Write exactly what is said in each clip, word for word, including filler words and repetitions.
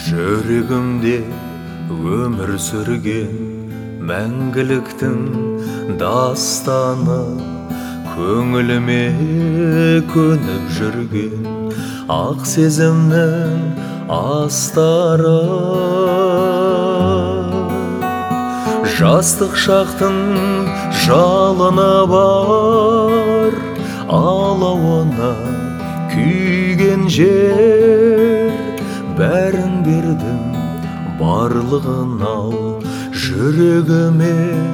жүрегімде өмір сүрген мәңгіліктің дастаны, көңіліме көніп жүрген ақ сезімнің астары. Жастық шақтың жалыны бар, алауына күйген жер. Бәрін бердім, барлығын ал, жүрегіме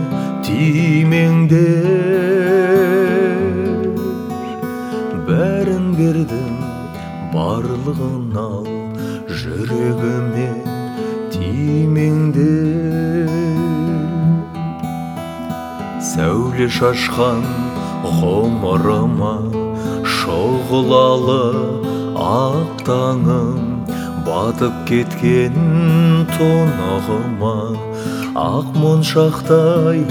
тимеңдер. Бәрін бердім, барлығын ал, жүрегіме тимеңдер. Сәуле шашқан ғұмырыма шұғылалы ақ таңым, батып кеткен тонығыма ақ моншақтай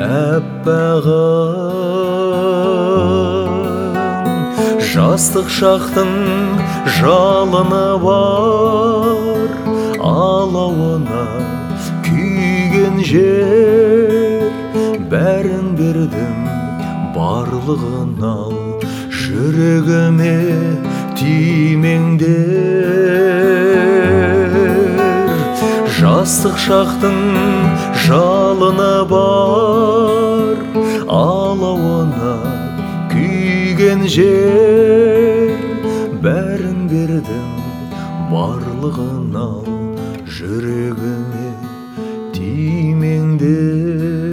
әппағым. Жастық шақтың жалыны бар, алауына күйген жер. Бәрін бердім, барлығын ал, жүрегіме тимеңдер. Жастық шақтың жалыны бар, алауына күйген жер. Бәрін бердім, барлығын ал, жүрегіме тимеңдер.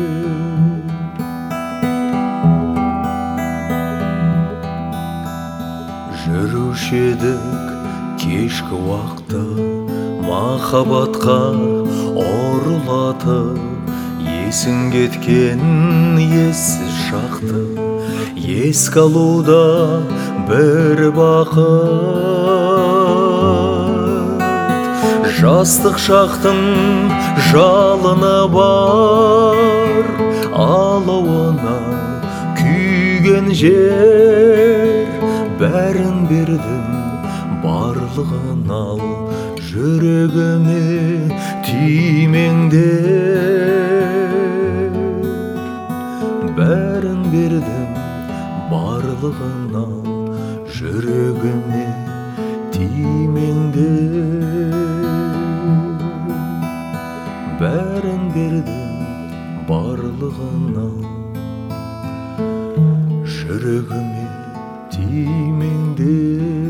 Жүруші едік кешкі уақытта, махаббатқа ұрылатып, есің кеткен ессіз шақты еске алуда бір бақыт. Жастық шақтың жалыны бар, алауына күйген жер. Бәрін бердім, барлығын ал, жүрегіме тимеңдер. Бәрін бердім, барлығын ал, жүрегіме тимеңдер. Бәрін бердім, барлығын ал, жүрегіме тимеңдер.